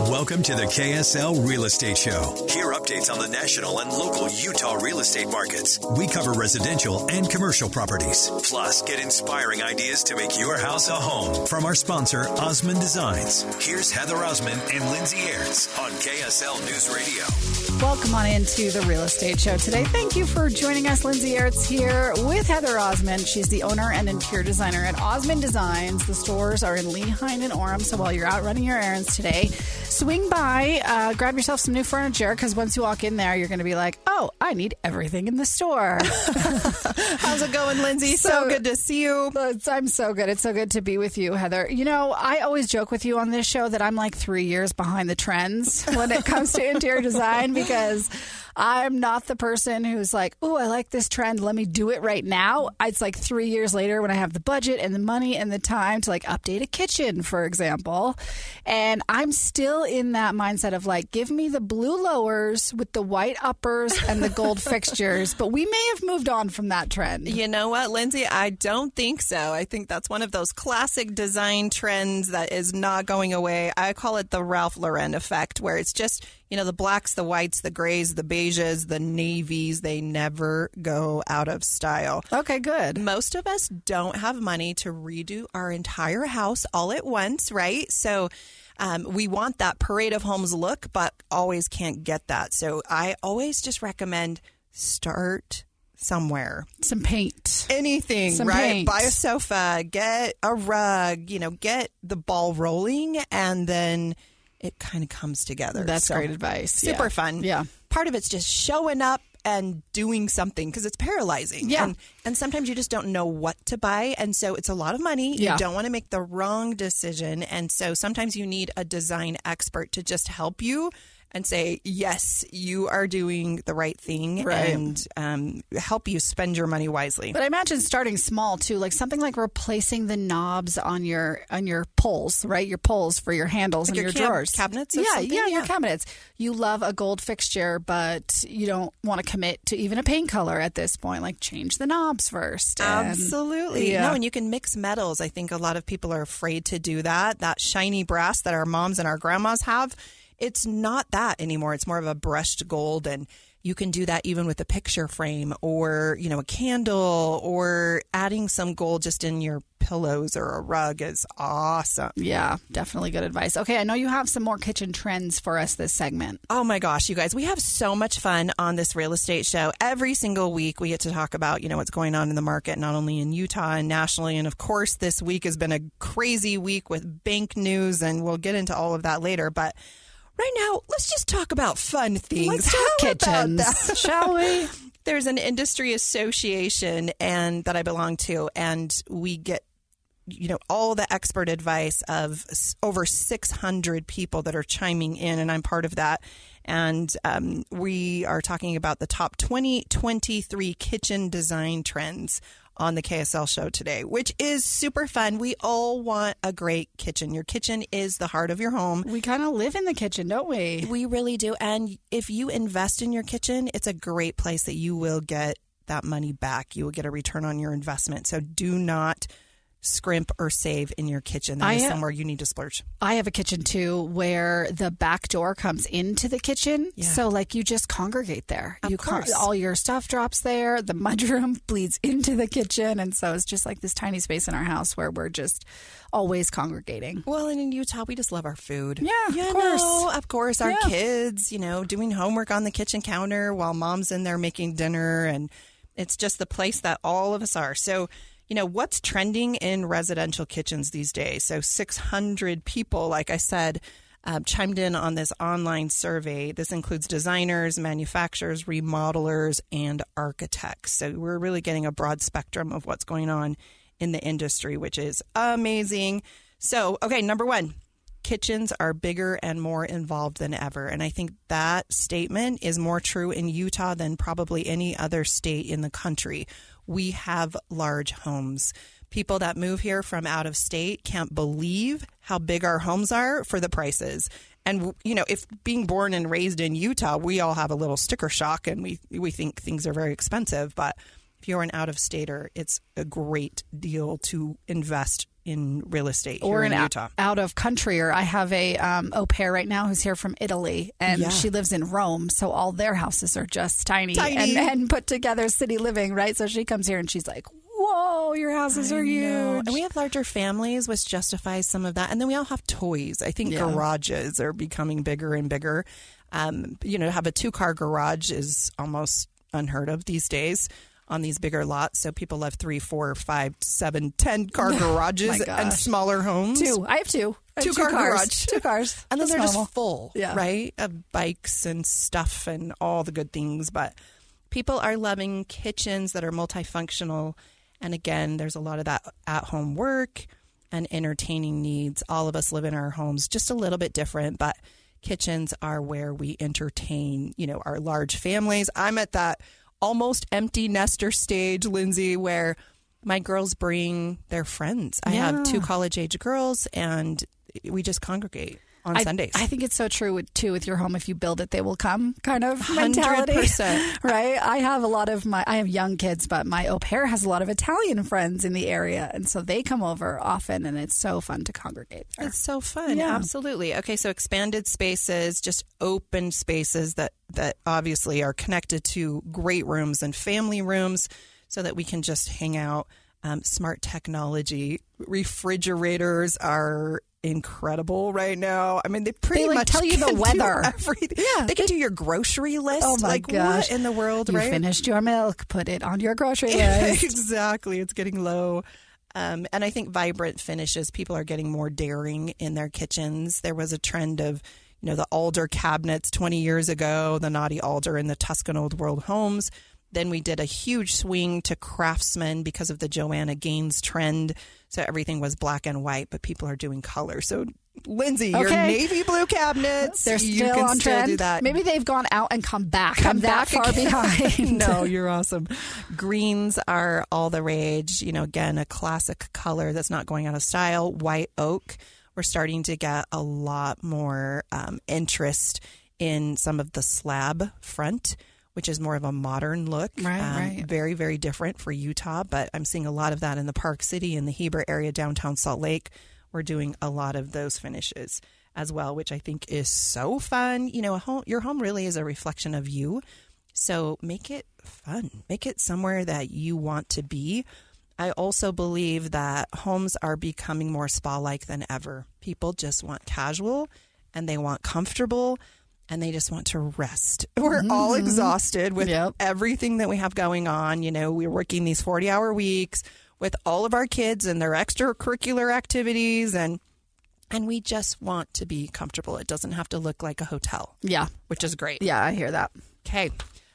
Welcome to the KSL Real Estate Show. Hear updates on the national and local Utah real estate markets. We cover residential and commercial properties. Plus, get inspiring ideas to make your house a home from our sponsor, Osmond Designs. Here's Heather Osmond and Lindsay Aerts on KSL News Radio. Welcome on into the Real Estate Show today. Thank you for joining us. Lindsay Aerts here with Heather Osmond. She's the owner and interior designer at Osmond Designs. The stores are in Lehighton and Orem, so while you're out running your errands today, swing by, grab yourself some new furniture, because once you walk in there, you're going to be like, oh, I need everything in the store. How's it going, Lindsay? So good to see you. I'm so good. It's so good to be with you, Heather. You know, I always joke with you on this show that I'm like 3 years behind the trends when it comes to interior design, because I'm not the person who's like, oh, I like this trend, let me do it right now. It's like 3 years later when I have the budget and the money and the time to like update a kitchen, for example. And I'm still in that mindset of like, give me the blue lowers with the white uppers and the gold fixtures. But we may have moved on from that trend. You know what, Lindsay? I don't think so. I think that's one of those classic design trends that is not going away. I call it the Ralph Lauren effect, where it's just, you know, the blacks, the whites, the grays, the beiges, the navies, they never go out of style. Okay, good. Most of us don't have money to redo our entire house all at once, right? So we want that parade of homes look, but always can't get that. So I always just recommend start somewhere. Some paint. Anything, some right? Paint. Buy a sofa, get a rug, you know, get the ball rolling, and then it kind of comes together. That's great advice. Super fun. Yeah. Part of it's just showing up and doing something, because it's paralyzing. Yeah. And sometimes you just don't know what to buy. And so it's a lot of money. Yeah. You don't want to make the wrong decision. And so sometimes you need a design expert to just help you and say, yes, you are doing the right thing, right, and help you spend your money wisely. But I imagine starting small too, like something like replacing the knobs on your pulls, right? Your pulls for your handles like and your drawers, cabinets. Yeah, your cabinets. You love a gold fixture, but you don't want to commit to even a paint color at this point. Like change the knobs first. Absolutely. Yeah. No, and you can mix metals. I think a lot of people are afraid to do that. That shiny brass that our moms and our grandmas have. It's not that anymore. It's more of a brushed gold, and you can do that even with a picture frame or, you know, a candle, or adding some gold just in your pillows or a rug is awesome. Yeah, definitely good advice. Okay, I know you have some more kitchen trends for us this segment. Oh my gosh, you guys, we have so much fun on this real estate show. Every single week we get to talk about, you know, what's going on in the market, not only in Utah and nationally. And of course, this week has been a crazy week with bank news, and we'll get into all of that later. But right now, let's just talk about fun things. Let's talk kitchens, shall we? There's an industry association that I belong to, and we get, you know, all the expert advice of over 600 people that are chiming in, and I'm part of that. And we are talking about the top 2023 kitchen design trends on the KSL show today, which is super fun. We all want a great kitchen. Your kitchen is the heart of your home. We kind of live in the kitchen, don't we? We really do. And if you invest in your kitchen, it's a great place that you will get that money back. You will get a return on your investment. So do not scrimp or save in your kitchen. That is somewhere you need to splurge. I have a kitchen too where the back door comes into the kitchen. Yeah. So like you just congregate there. Of course. All your stuff drops there. The mudroom bleeds into the kitchen. And so it's just like this tiny space in our house where we're just always congregating. Well, and in Utah, we just love our food. Yeah, of course. Of course, our kids, you know, doing homework on the kitchen counter while mom's in there making dinner. And it's just the place that all of us are. So, you know, what's trending in residential kitchens these days? So 600 people, like I said, chimed in on this online survey. This includes designers, manufacturers, remodelers, and architects. So we're really getting a broad spectrum of what's going on in the industry, which is amazing. So, okay, number one, kitchens are bigger and more involved than ever. And I think that statement is more true in Utah than probably any other state in the country. We have large homes. People that move here from out of state can't believe how big our homes are for the prices. And, you know, if being born and raised in Utah, we all have a little sticker shock and we think things are very expensive. But if you're an out-of-stater, it's a great deal to invest in real estate or here in Utah. Out of country. Or I have a au pair right now who's here from Italy, and she lives in Rome, so all their houses are just tiny. And put together city living, right? So she comes here and she's like, whoa, your houses are huge. And we have larger families, which justifies some of that. And then we all have toys. I think garages are becoming bigger and bigger. To have a 2-car garage is almost unheard of these days on these bigger lots. So people have 3, 4, 5, 7, 10-car garages and smaller homes. 2. I have 2. 2-car garage. 2 cars. And then they're normal. just full, right, of bikes and stuff and all the good things. But people are loving kitchens that are multifunctional. And again, there's a lot of that at-home work and entertaining needs. All of us live in our homes just a little bit different, but kitchens are where we entertain, our large families. I'm at that almost empty nester stage, Lindsay, where my girls bring their friends. I have 2 college-age girls, and we just congregate on Sundays. I think it's so true with your home. If you build it, they will come kind of mentality. 100%. Right? I have young kids, but my au pair has a lot of Italian friends in the area. And so they come over often, and it's so fun to congregate there. It's so fun. Yeah. Absolutely. Okay. So expanded spaces, just open spaces that obviously are connected to great rooms and family rooms so that we can just hang out. Smart technology. Refrigerators are incredible right now. I mean, they pretty much tell you the weather. Everything. Yeah, they can do your grocery list. Oh my gosh! What in the world? You right? finished your milk. Put it on your grocery list. Exactly. It's getting low. And I think vibrant finishes. People are getting more daring in their kitchens. There was a trend of, the alder cabinets 20 years ago, the naughty alder in the Tuscan Old World homes. Then we did a huge swing to craftsman because of the Joanna Gaines trend. So everything was black and white, but people are doing color. So, Lindsay, your navy blue cabinets, they're still on trend. Do that. Maybe they've gone out and come back. I'm that far behind. No, you're awesome. Greens are all the rage. Again, a classic color that's not going out of style. White oak. We're starting to get a lot more interest in some of the slab front, which is more of a modern look. Right. Very, very different for Utah, but I'm seeing a lot of that in the Park City, in the Heber area, downtown Salt Lake. We're doing a lot of those finishes as well, which I think is so fun. Your home really is a reflection of you, so make it fun. Make it somewhere that you want to be. I also believe that homes are becoming more spa-like than ever. People just want casual, and they want comfortable, and they just want to rest. We're all exhausted with everything that we have going on. We're working these 40-hour weeks with all of our kids and their extracurricular activities, and we just want to be comfortable. It doesn't have to look like a hotel. Yeah. Which is great. Yeah, I hear that. Okay.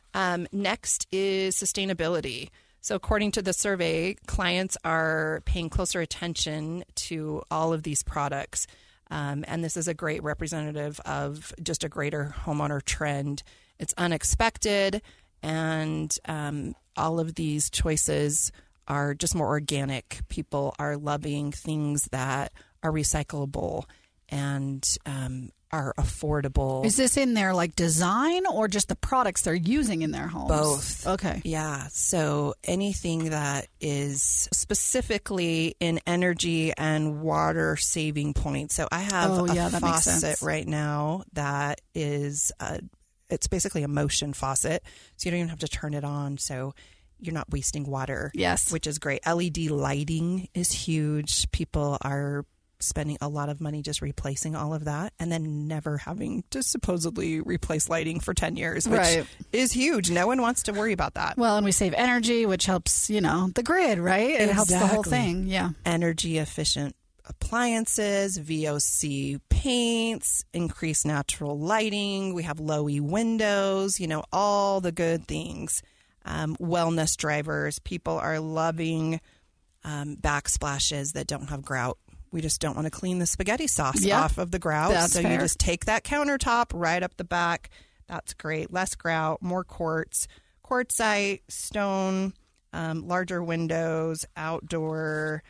Next is sustainability. So according to the survey, clients are paying closer attention to all of these products. And this is a great representative of just a greater homeowner trend. It's unexpected, and all of these choices are just more organic. People are loving things that are recyclable and are affordable. Is this in their design or just the products they're using in their homes? Both. Okay. Yeah. So anything that is specifically in energy and water saving points. So I have a faucet right now that is, it's basically a motion faucet. So you don't even have to turn it on. So you're not wasting water. Yes. Which is great. LED lighting is huge. People are spending a lot of money just replacing all of that and then never having to supposedly replace lighting for 10 years, which is huge. No one wants to worry about that. Well, and we save energy, which helps, the grid, right? It helps the whole thing. Yeah. Energy efficient appliances, VOC paints, increased natural lighting. We have low-E windows, all the good things. Wellness drivers. People are loving backsplashes that don't have grout. We just don't want to clean the spaghetti sauce off of the grout. That's fair. You just take that countertop right up the back. That's great. Less grout, more quartz, quartzite, stone, larger windows, outdoor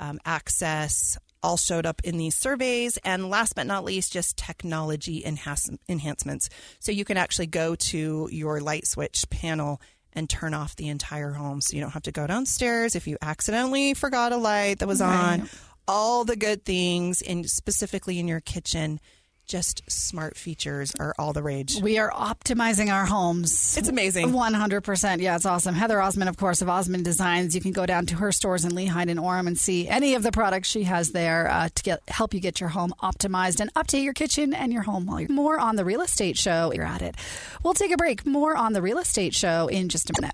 access, all showed up in these surveys. And last but not least, just technology enhancements. So you can actually go to your light switch panel and turn off the entire home. So you don't have to go downstairs if you accidentally forgot a light that was on. all the good things, and specifically in your kitchen, just smart features are all the rage. We are optimizing our homes. It's amazing. 100%. Yeah, it's awesome. Heather Osmond, of course, of Osmond Designs. You can go down to her stores in Lehigh and Orem and see any of the products she has there to help you get your home optimized and update your kitchen and your home while you're more on The Real Estate Show. You're at it. We'll take a break. More on The Real Estate Show in just a minute.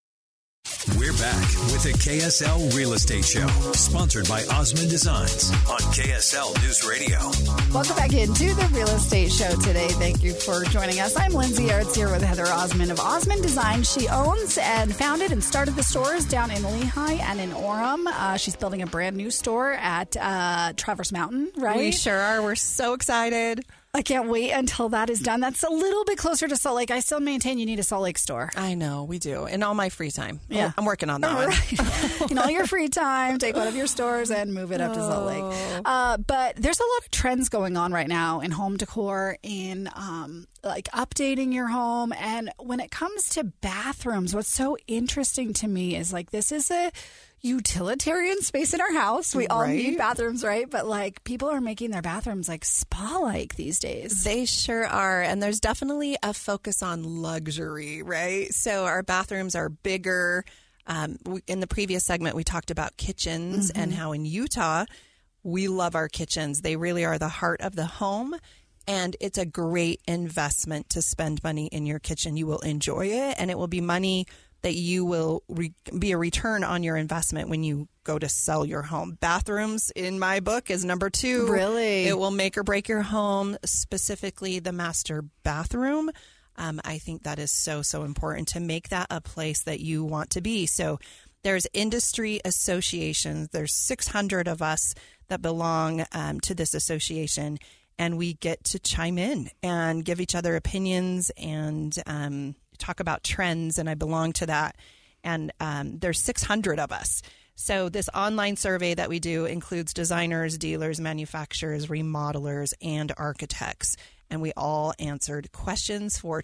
We're back with the KSL Real Estate Show, sponsored by Osmond Designs on KSL News Radio. Welcome back into the Real Estate Show today. Thank you for joining us. I'm Lindsay Aerts here with Heather Osmond of Osmond Designs. She owns and founded and started the stores down in Lehigh and in Orem. She's building a brand new store at Traverse Mountain, right? We sure are. We're so excited. I can't wait until that is done. That's a little bit closer to Salt Lake. I still maintain you need a Salt Lake store. I know, we do. In all my free time. Yeah. I'm working on that one. Right. In all your free time, take one of your stores and move it up to Salt Lake. But there's a lot of trends going on right now in home decor, in like updating your home. And when it comes to bathrooms, what's so interesting to me is like this is a utilitarian space in our house. We all need bathrooms, right? But like people are making their bathrooms like spa-like these days. They sure are. And there's definitely a focus on luxury, right? So our bathrooms are bigger. In the previous segment, we talked about kitchens and how in Utah, we love our kitchens. They really are the heart of the home. And it's a great investment to spend money in your kitchen. You will enjoy it, and it will be money that you will be a return on your investment when you go to sell your home. Bathrooms, in my book, is number 2. Really? It will make or break your home, specifically the master bathroom. I think that is so, so important to make that a place that you want to be. So there's industry associations. There's 600 of us that belong to this association, and we get to chime in and give each other opinions and talk about trends, and I belong to that. And there's 600 of us. So this online survey that we do includes designers, dealers, manufacturers, remodelers, and architects. And we all answered questions for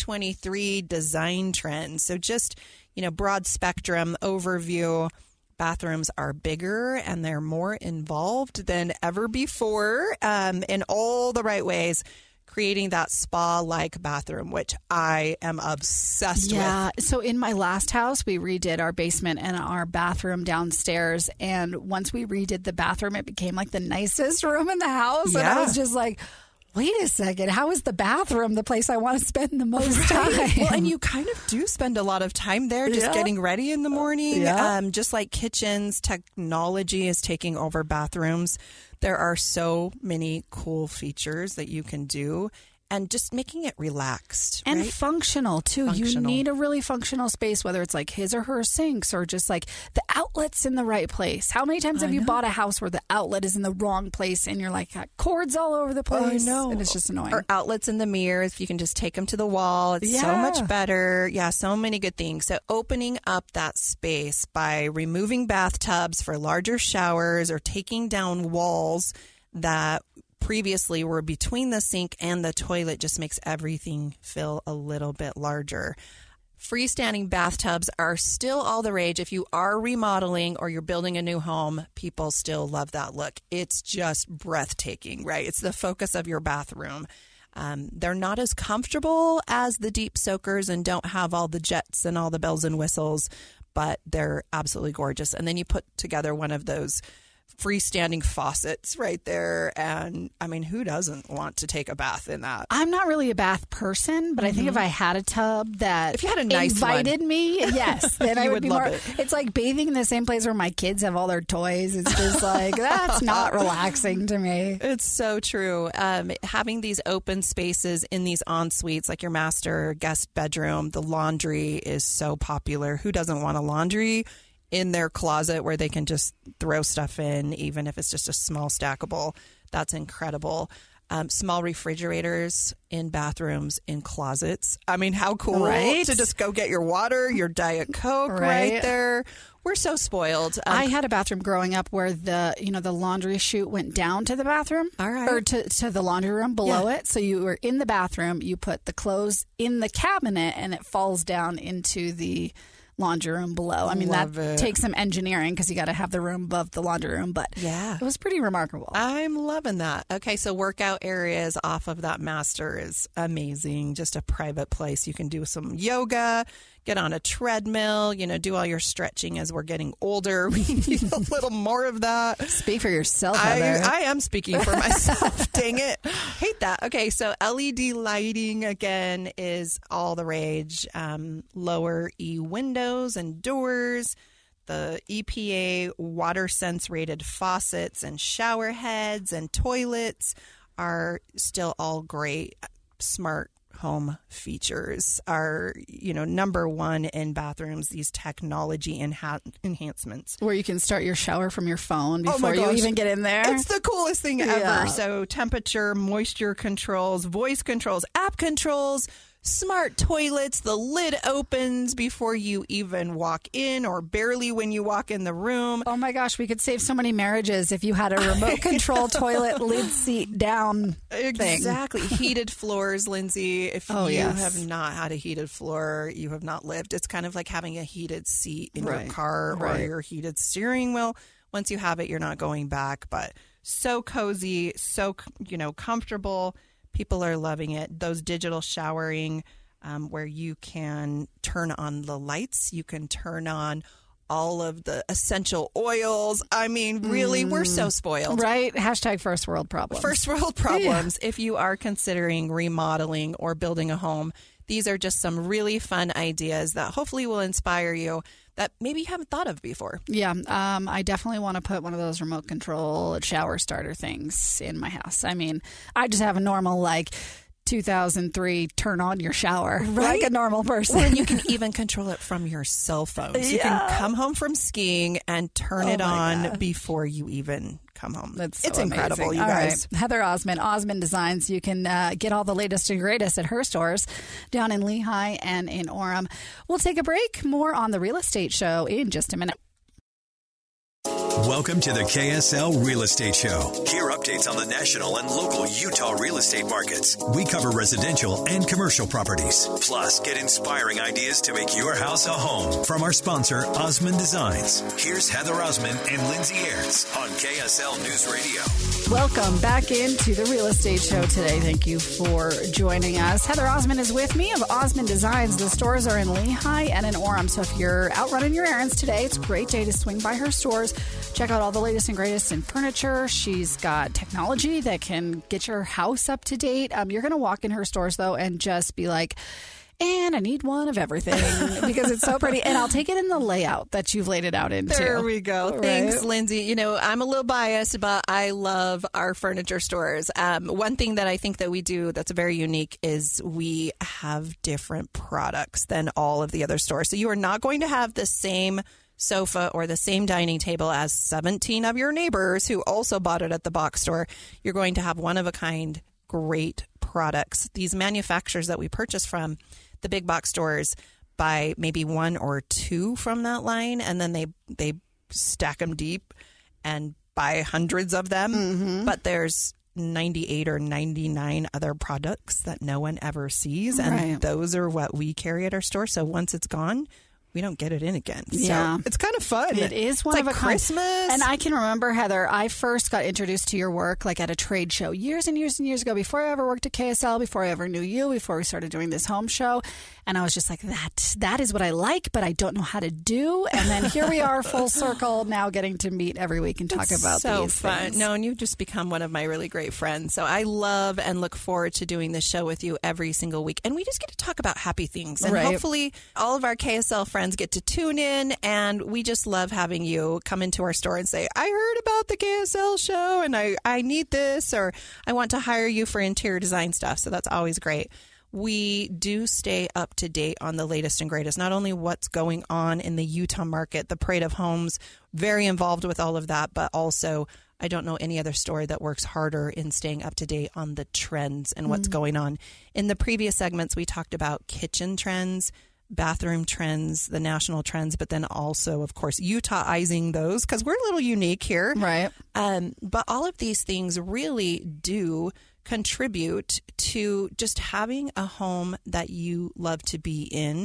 2023 design trends. So just, broad spectrum overview. Bathrooms are bigger and they're more involved than ever before in all the right ways, creating that spa-like bathroom, which I am obsessed with. Yeah. So in my last house, we redid our basement and our bathroom downstairs. And once we redid the bathroom, it became like the nicest room in the house. Yeah. And I was just like, wait a second, how is the bathroom the place I want to spend the most time? Well, and you kind of do spend a lot of time there just getting ready in the morning. Yeah. Just like kitchens, technology is taking over bathrooms. There are so many cool features that you can do. And just making it relaxed. And right? functional, too. Functional. You need a really functional space, whether it's like his or her sinks or just like the outlet's in the right place. How many times have you bought a house where the outlet is in the wrong place and you're like, got cords all over the place? I know. And it's just annoying. Or outlets in the mirrors. If you can just take them to the wall, it's so much better. Yeah, so many good things. So opening up that space by removing bathtubs for larger showers or taking down walls that previously were between the sink and the toilet just makes everything feel a little bit larger. Freestanding bathtubs are still all the rage. If you are remodeling or you're building a new home, people still love that look. It's just breathtaking, right? It's the focus of your bathroom. They're not as comfortable as the deep soakers and don't have all the jets and all the bells and whistles, but they're absolutely gorgeous. And then you put together one of those freestanding faucets right there. And I mean, who doesn't want to take a bath in that? I'm not really a bath person, but I think if I had a tub that if you had a nice invited one. me, yes, then I would be love more. it. It's like bathing in the same place where my kids have all their toys. It's just like, that's not relaxing to me. It's so true. Having these open spaces in these en-suites, like your master guest bedroom, the laundry is so popular. Who doesn't want a laundry in their closet where they can just throw stuff in, even if it's just a small stackable? That's incredible. Small refrigerators in bathrooms, in closets. I mean, how cool, right? To just go get your water, your Diet Coke right there. We're so spoiled. I had a bathroom growing up where the laundry chute went down to the bathroom, or to the laundry room below it. So you were in the bathroom, you put the clothes in the cabinet, and it falls down into the laundry room below. I mean, that takes some engineering because you got to have the room above the laundry room, but it was pretty remarkable. I'm loving that. Okay, so workout areas off of that master is amazing. Just a private place. You can do some yoga, get on a treadmill, do all your stretching as we're getting older. We need a little more of that. Speak for yourself, Heather. I am speaking for myself. Dang it. Hate that. Okay, so LED lighting, again, is all the rage. Lower E windows and doors, the EPA WaterSense rated faucets and shower heads and toilets are still all great. Smart home features are, number one in bathrooms, these technology enhancements. Where you can start your shower from your phone before you even get in there. It's the coolest thing ever. So temperature, moisture controls, voice controls, app controls, smart toilets, the lid opens before you even walk in or barely when you walk in the room. Oh my gosh, we could save so many marriages if you had a remote control toilet lid seat down Exactly. Heated floors, Lindsay. If you have not had a heated floor, you have not lived. It's kind of like having a heated seat in your car or your heated steering wheel. Once you have it, you're not going back, but so cozy, so, comfortable. People are loving it. Those digital showering where you can turn on the lights. You can turn on all of the essential oils. I mean, really, we're so spoiled. Right? Hashtag first world problems. First world problems. If you are considering remodeling or building a home, these are just some really fun ideas that hopefully will inspire you that maybe you haven't thought of before. Yeah, I definitely want to put one of those remote control shower starter things in my house. I mean, I just have a normal, 2003 turn on your shower, like a normal person. And you can even control it from your cell phone. So you can come home from skiing and turn it on before you even come home. It's incredible, you guys. Right. Heather Osmond, Osmond Designs. You can get all the latest and greatest at her stores down in Lehigh and in Orem. We'll take a break. More on the Real Estate Show in just a minute. Welcome to the KSL Real Estate Show. Hear updates on the national and local Utah real estate markets. We cover residential and commercial properties. Plus, get inspiring ideas to make your house a home from our sponsor, Osmond Designs. Here's Heather Osmond and Lindsay Aerts on KSL News Radio. Welcome back into the Real Estate Show today. Thank you for joining us. Heather Osmond is with me of Osmond Designs. The stores are in Lehigh and in Orem. So if you're out running your errands today, it's a great day to swing by her stores. Check out all the latest and greatest in furniture. She's got technology that can get your house up to date. You're going to walk in her stores, though, and just be like, and I need one of everything because it's so pretty. And I'll take it in the layout that you've laid it out into. There we go. Right? Thanks, Lindsay. I'm a little biased, but I love our furniture stores. One thing that I think that we do that's very unique is we have different products than all of the other stores. So you are not going to have the same sofa or the same dining table as 17 of your neighbors who also bought it at the box store. You're going to have one-of-a-kind great products. These manufacturers that we purchase from, the big box stores, buy maybe one or two from that line, and then they stack them deep and buy hundreds of them. Mm-hmm. But there's 98 or 99 other products that no one ever sees, and those are what we carry at our store. So once it's gone, we don't get it in again. So it's kind of fun. It is one of a Christmas. And I can remember, Heather, I first got introduced to your work at a trade show years and years and years ago, before I ever worked at KSL, before I ever knew you, before we started doing this home show. And I was just like, that is what I like, but I don't know how to do. And then here we are, full circle, now getting to meet every week and talk about these fun. things. No, and you've just become one of my really great friends. So I love and look forward to doing this show with you every single week. And we just get to talk about happy things. And hopefully all of our KSL friends get to tune in. And we just love having you come into our store and say, I heard about the KSL show and I need this, or I want to hire you for interior design stuff. So that's always great. We do stay up to date on the latest and greatest, not only what's going on in the Utah market, the Parade of Homes, very involved with all of that, but also I don't know any other store that works harder in staying up to date on the trends and what's going on. In the previous segments, we talked about kitchen trends, bathroom trends, the national trends, but then also, of course, Utahizing those because we're a little unique here. Right. But all of these things really do contribute to just having a home that you love to be in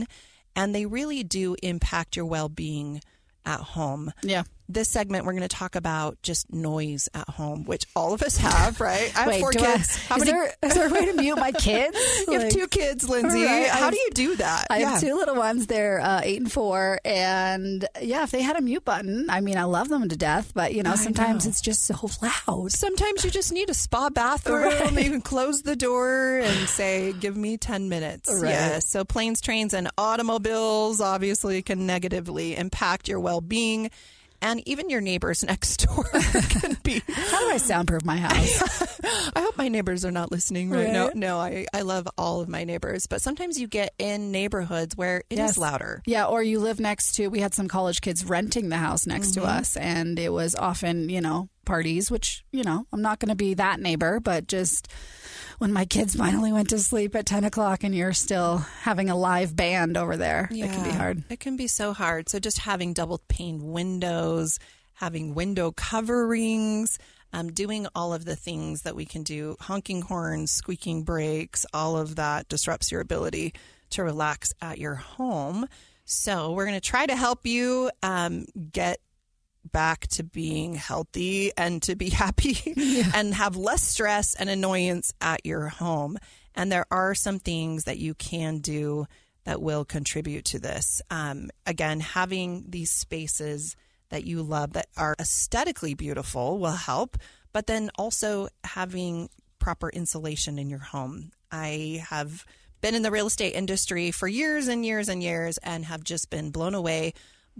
and they really do impact your well-being at home. Yeah. This segment, we're going to talk about just noise at home, which all of us have, right? I have 4 kids. Is there a way to mute my kids? You have 2 kids, Lindsay. Right. How do you do that? I have 2 little ones. They're 8 and 4. And yeah, if they had a mute button, I mean, I love them to death, but sometimes it's just so loud. Sometimes you just need a spa bathroom. Right. You can close the door and say, give me 10 minutes. Right. Yeah. So planes, trains, and automobiles obviously can negatively impact your well-being. And even your neighbors next door can be. How do I soundproof my house? I hope my neighbors are not listening right now. No, I love all of my neighbors. But sometimes you get in neighborhoods where it is louder. Yeah, or you live next to, we had some college kids renting the house next to us. And it was often, parties, which, I'm not going to be that neighbor, but just when my kids finally went to sleep at 10 o'clock and you're still having a live band over there, it can be hard. It can be so hard. So just having double pane windows, having window coverings, doing all of the things that we can do, honking horns, squeaking brakes, all of that disrupts your ability to relax at your home. So we're going to try to help you get back to being healthy and to be happy and have less stress and annoyance at your home. And there are some things that you can do that will contribute to this. Again, having these spaces that you love that are aesthetically beautiful will help, but then also having proper insulation in your home. I have been in the real estate industry for years and years and years and have just been blown away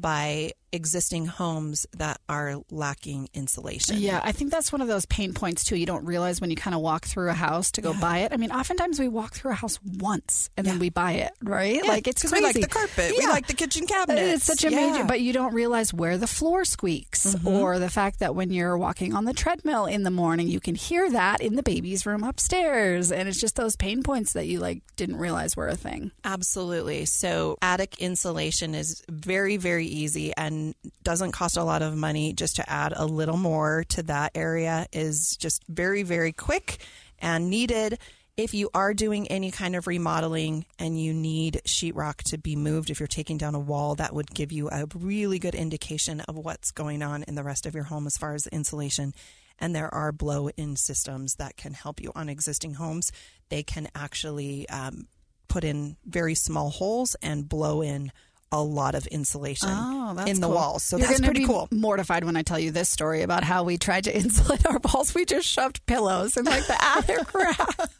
by existing homes that are lacking insulation. Yeah, I think that's one of those pain points too. You don't realize when you kind of walk through a house to go buy it. I mean, oftentimes we walk through a house once and then we buy it, right? Yeah, like it's crazy. We like the carpet. We like the kitchen cabinets. It's such a major, but you don't realize where the floor squeaks or the fact that when you're walking on the treadmill in the morning, you can hear that in the baby's room upstairs. And it's just those pain points that you didn't realize were a thing. Absolutely. So attic insulation is very, very easy and doesn't cost a lot of money. Just to add a little more to that area is just very, very quick and needed. If you are doing any kind of remodeling and you need sheetrock to be moved, if you're taking down a wall, that would give you a really good indication of what's going on in the rest of your home as far as insulation. And there are blow-in systems that can help you on existing homes. They can actually put in very small holes and blow in a lot of insulation in the walls. So that's pretty cool. Mortified when I tell you this story about how we tried to insulate our walls. We just shoved pillows in the attic racks.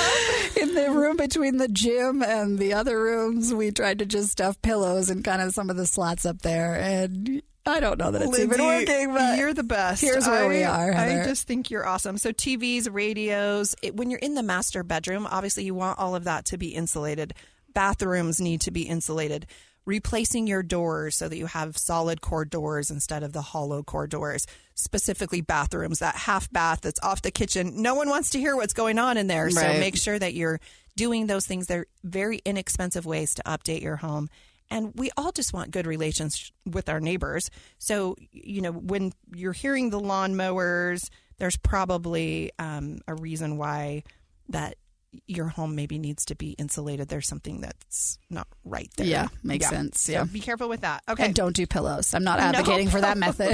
In the room between the gym and the other rooms, we tried to just stuff pillows in kind of some of the slots up there. And I don't know that it's Lindsay, even working, but you're the best. Here's where we are, Heather. I just think you're awesome. So TVs, radios, when you're in the master bedroom, obviously you want all of that to be insulated. Bathrooms need to be insulated. Replacing your doors so that you have solid core doors instead of the hollow core doors, specifically bathrooms, that half bath that's off the kitchen. No one wants to hear what's going on in there. Right. So make sure that you're doing those things. They're very inexpensive ways to update your home. And we all just want good relations with our neighbors. So, when you're hearing the lawnmowers, there's probably a reason why that your home maybe needs to be insulated. There's something that's not right there. Yeah, makes sense. Yeah. So be careful with that. Okay. And don't do pillows. I'm not advocating for that method.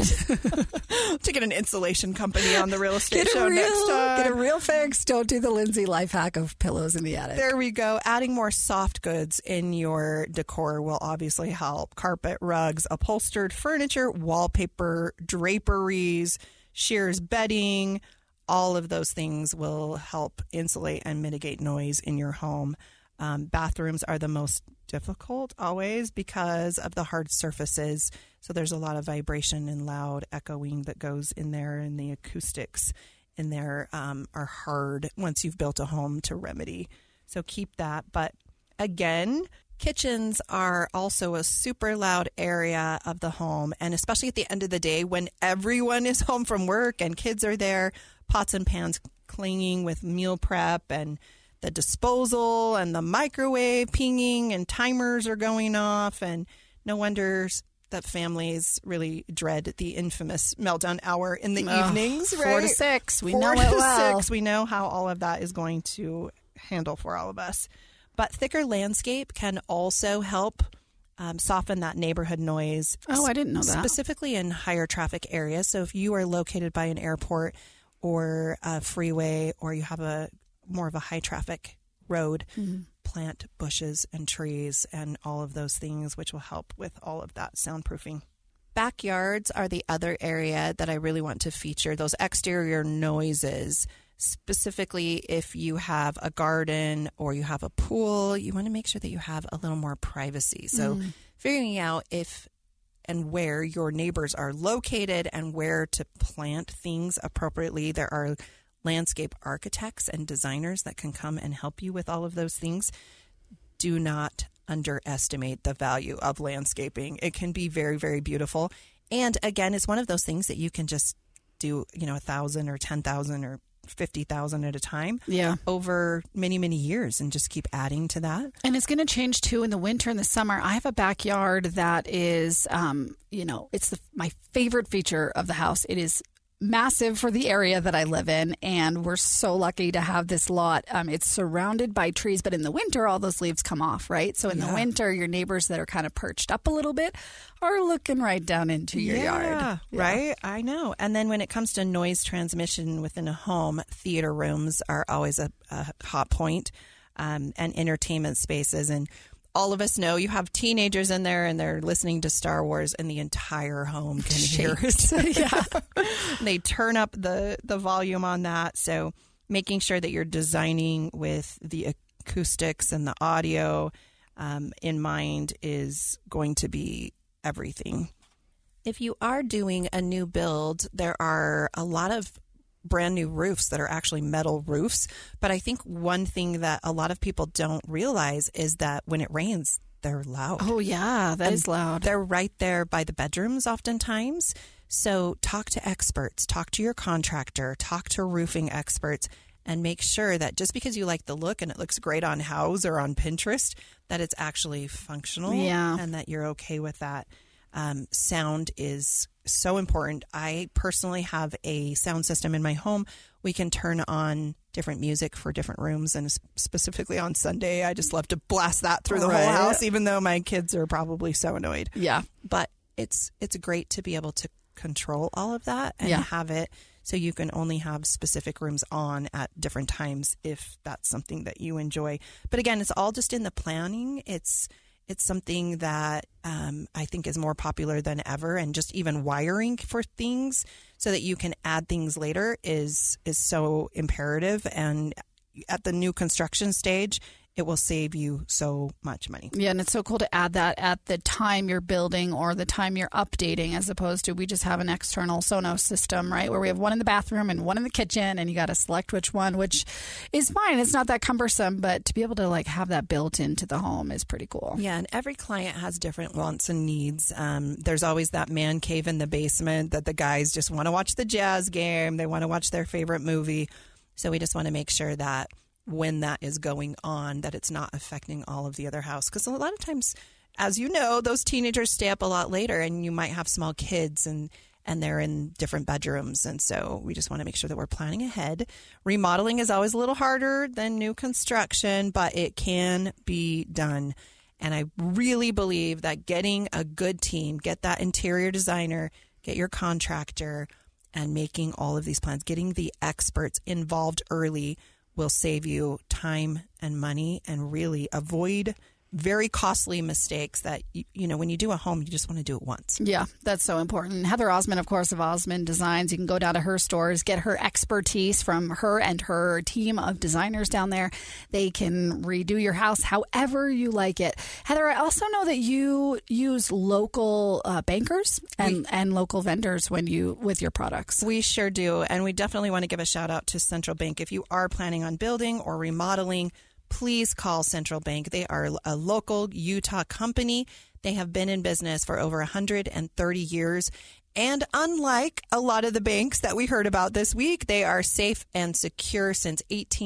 To get an insulation company on the real estate show next time. Get a real fix. Don't do the Lindsay life hack of pillows in the attic. There we go. Adding more soft goods in your decor will obviously help. Carpet, rugs, upholstered furniture, wallpaper, draperies, shears bedding. All of those things will help insulate and mitigate noise in your home. Bathrooms are the most difficult always because of the hard surfaces. So there's a lot of vibration and loud echoing that goes in there, and the acoustics in there are hard once you've built a home to remedy. So keep that. But again, kitchens are also a super loud area of the home, and especially at the end of the day when everyone is home from work and kids are there, pots and pans clanging with meal prep and the disposal and the microwave pinging and timers are going off, and no wonder that families really dread the infamous meltdown hour in the evenings, right? 4 to 6. We 4 know to it well. 6. We know how all of that is going to handle for all of us. But thicker landscape can also help soften that neighborhood noise. Oh, I didn't know that. Specifically in higher traffic areas. So if you are located by an airport or a freeway, or you have a more of a high traffic road, plant bushes and trees and all of those things, which will help with all of that soundproofing. Backyards are the other area that I really want to feature, those exterior noises. Specifically, if you have a garden or you have a pool, you want to make sure that you have a little more privacy. So figuring out if and where your neighbors are located and where to plant things appropriately. There are landscape architects and designers that can come and help you with all of those things. Do not underestimate the value of landscaping. It can be very, very beautiful. And again, it's one of those things that you can just do, 1,000 or 10,000 or 50,000 at a time over many, many years and just keep adding to that. And it's going to change too in the winter and the summer. I have a backyard that is, it's my favorite feature of the house. It is massive for the area that I live in, and we're so lucky to have this lot. It's surrounded by trees, but in the winter, all those leaves come off, right? So in the winter, your neighbors that are kind of perched up a little bit are looking right down into your yard. Right? I know. And then when it comes to noise transmission within a home, theater rooms are always a hot point, and entertainment spaces. And all of us know you have teenagers in there and they're listening to Star Wars and the entire home can hear it. They turn up the volume on that. So making sure that you're designing with the acoustics and the audio in mind is going to be everything. If you are doing a new build, there are a lot of brand new roofs that are actually metal roofs. But I think one thing that a lot of people don't realize is that when it rains, they're loud. Oh, yeah, that is loud. They're right there by the bedrooms oftentimes. So talk to experts, talk to your contractor, talk to roofing experts, and make sure that just because you like the look and it looks great on Houzz or on Pinterest, that it's actually functional and that you're okay with that. Sound is so important. I personally have a sound system in my home. We can turn on different music for different rooms, and specifically on Sunday, I just love to blast that through the whole house, even though my kids are probably so annoyed. Yeah. But it's great to be able to control all of that and have it so you can only have specific rooms on at different times if that's something that you enjoy. But again, it's all just in the planning. It's something that I think is more popular than ever, and just even wiring for things so that you can add things later is so imperative. And at the new construction stage, it will save you so much money. Yeah, and it's so cool to add that at the time you're building or the time you're updating, as opposed to we just have an external Sonos system, right, where we have one in the bathroom and one in the kitchen, and you got to select which one, which is fine. It's not that cumbersome, but to be able to have that built into the home is pretty cool. Yeah, and every client has different wants and needs. There's always that man cave in the basement that the guys just want to watch the Jazz game. They want to watch their favorite movie. So we just want to make sure that when that is going on, that it's not affecting all of the other house. Because a lot of times, as you know, those teenagers stay up a lot later, and you might have small kids and they're in different bedrooms. And so we just want to make sure that we're planning ahead. Remodeling is always a little harder than new construction, but it can be done. And I really believe that getting a good team, get that interior designer, get your contractor, and making all of these plans, getting the experts involved early will save you time and money and really avoid very costly mistakes that, when you do a home, you just want to do it once. Yeah, that's so important. Heather Osmond, of course, of Osmond Designs. You can go down to her stores, get her expertise from her and her team of designers down there. They can redo your house however you like it. Heather, I also know that you use local bankers and local vendors with your products. We sure do. And we definitely want to give a shout out to Central Bank. If you are planning on building or remodeling, please call Central Bank. They are a local Utah company. They have been in business for over 130 years. And unlike a lot of the banks that we heard about this week, they are safe and secure since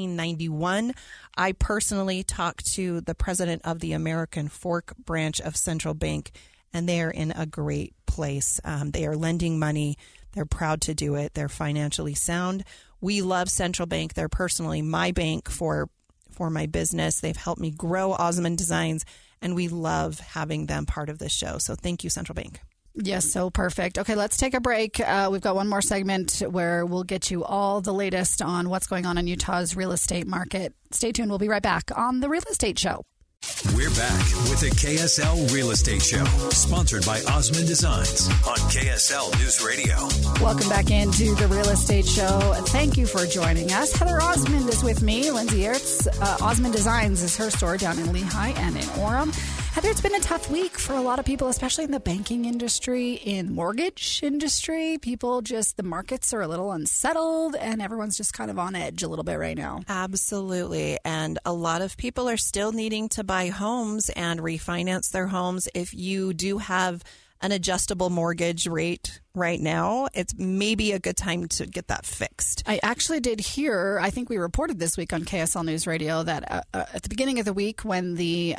1891. I personally talked to the president of the American Fork branch of Central Bank, and they are in a great place. They are lending money. They're proud to do it. They're financially sound. We love Central Bank. They're personally my bank for my business. They've helped me grow Osmond Designs and we love having them part of this show. So thank you, Central Bank. Yes, so perfect. Okay, let's take a break. We've got one more segment where we'll get you all the latest on what's going on in Utah's real estate market. Stay tuned. We'll be right back on The Real Estate Show. We're back with the KSL Real Estate Show, sponsored by Osmond Designs on KSL News Radio. Welcome back into the Real Estate Show. Thank you for joining us. Heather Osmond is with me. Lindsay Ertz. Osmond Designs is her store down in Lehigh and in Orem. Heather, it's been a tough week for a lot of people, especially in the banking industry, in mortgage industry. People just, the markets are a little unsettled and everyone's just kind of on edge a little bit right now. Absolutely. And a lot of people are still needing to buy homes and refinance their homes. If you do have an adjustable mortgage rate right now, it's maybe a good time to get that fixed. I actually did hear, I think we reported this week on KSL News Radio, that at the beginning of the week when the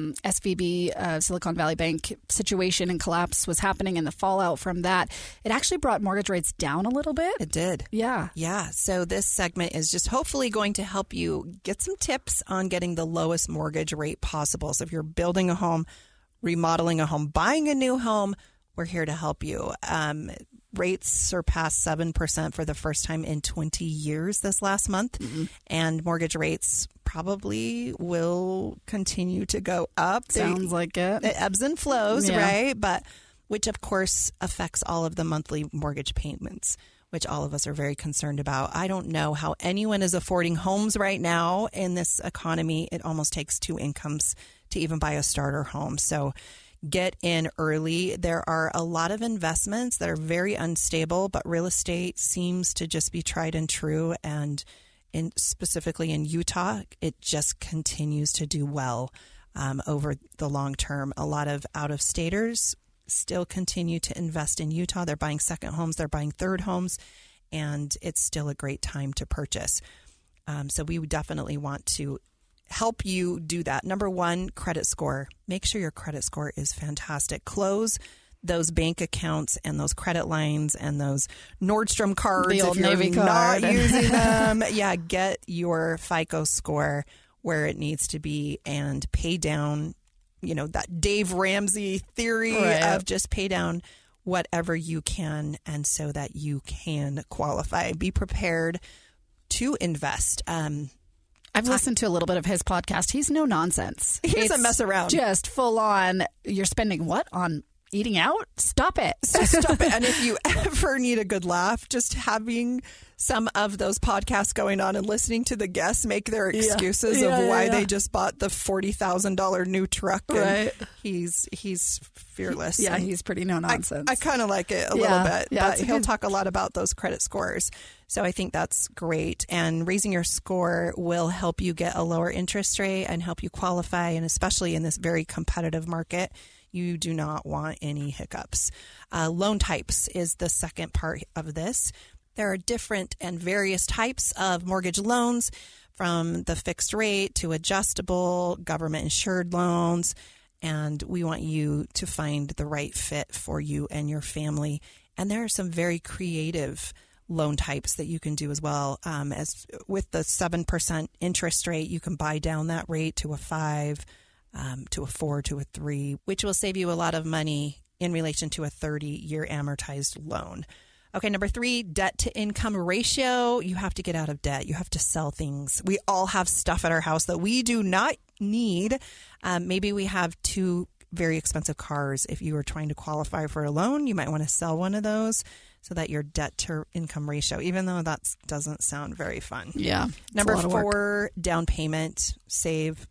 SVB, Silicon Valley Bank situation and collapse was happening and the fallout from that, it actually brought mortgage rates down a little bit. It did. Yeah. Yeah. So this segment is just hopefully going to help you get some tips on getting the lowest mortgage rate possible. So if you're building a home, remodeling a home, buying a new home, we're here to help you. Rates surpassed 7% for the first time in 20 years this last month. Mm-hmm. And mortgage rates probably will continue to go up. Sounds like it. It ebbs and flows, yeah. Right? But which, of course, affects all of the monthly mortgage payments, which all of us are very concerned about. I don't know how anyone is affording homes right now in this economy. It almost takes two incomes to even buy a starter home. So get in early. There are a lot of investments that are very unstable, but real estate seems to just be tried and true. And specifically in Utah, it just continues to do well over the long term. A lot of out-of-staters still continue to invest in Utah. They're buying second homes, they're buying third homes, and it's still a great time to purchase. So we would definitely want to help you do that. Number one, credit score. Make sure your credit score is fantastic. Close those bank accounts and those credit lines and those Nordstrom cards. The old if you're Navy not card. using them. Yeah, get your FICO score where it needs to be and pay down, that Dave Ramsey theory of just pay down whatever you can, and so that you can qualify. Be prepared to invest. I've listened to a little bit of his podcast. He's no nonsense. He doesn't mess around. Just full on, you're spending what on eating out? Stop it. Stop it. And if you ever need a good laugh, just having some of those podcasts going on and listening to the guests make their excuses of why they just bought the $40,000 new truck. And he's fearless. Yeah, he's pretty no nonsense. I kind of like it a little bit, but he'll good talk a lot about those credit scores. So I think that's great. And raising your score will help you get a lower interest rate and help you qualify. And especially in this very competitive market, you do not want any hiccups. Loan types is the second part of this. There are different and various types of mortgage loans, from the fixed rate to adjustable, government insured loans. And we want you to find the right fit for you and your family. And there are some very creative loan types that you can do as well. As with the 7% interest rate, you can buy down that rate to a 5%. To a 4, to a 3, which will save you a lot of money in relation to a 30-year amortized loan. Okay, number 3, debt to income ratio. You have to get out of debt. You have to sell things. We all have stuff at our house that we do not need. Maybe we have 2 very expensive cars. If you are trying to qualify for a loan, you might want to sell one of those so that your debt to income ratio, even though that doesn't sound very fun. Yeah. Number 4, down payment. Save.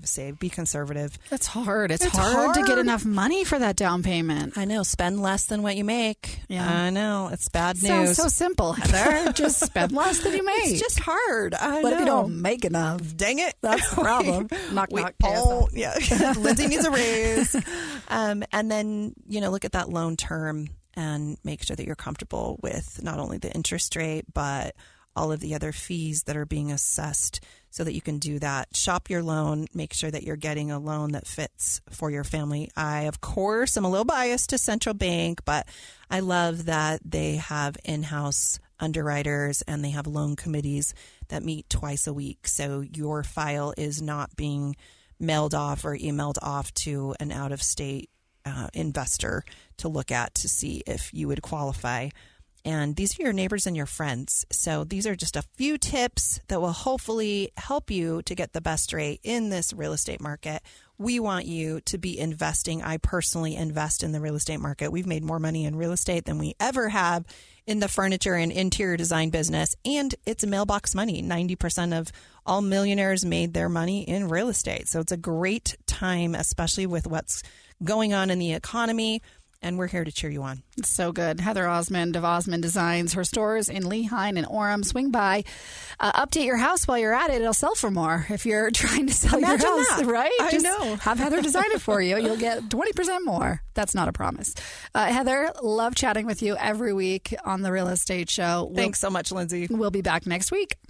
Be conservative. That's hard. It's hard to get enough money for that down payment. I know. Spend less than what you make. Yeah. I know. It's bad news. Sounds so simple, Heather. Just spend less than you make. It's just hard. I But know. if you don't make enough, dang it. that's the problem. Knock, We knock. all, Lindsay needs a raise. And then, look at that loan term and make sure that you're comfortable with not only the interest rate, but all of the other fees that are being assessed so that you can do that. Shop your loan. Make sure that you're getting a loan that fits for your family. I, of course, am a little biased to Central Bank, but I love that they have in-house underwriters and they have loan committees that meet twice a week. So your file is not being mailed off or emailed off to an out-of-state investor to look at to see if you would qualify. And these are your neighbors and your friends. So these are just a few tips that will hopefully help you to get the best rate in this real estate market. We want you to be investing. I personally invest in the real estate market. We've made more money in real estate than we ever have in the furniture and interior design business. And it's mailbox money. 90% of all millionaires made their money in real estate. So it's a great time, especially with what's going on in the economy. And we're here to cheer you on. It's so good. Heather Osmond of Osmond Designs. Her stores in Lehi and Orem. Swing by. Update your house while you're at it. It'll sell for more if you're trying to sell your house, that. right? I Just know. have Heather design it for you. You'll get 20% more. That's not a promise. Heather, love chatting with you every week on The Real Estate Show. Thanks so much, Lindsay. We'll be back next week.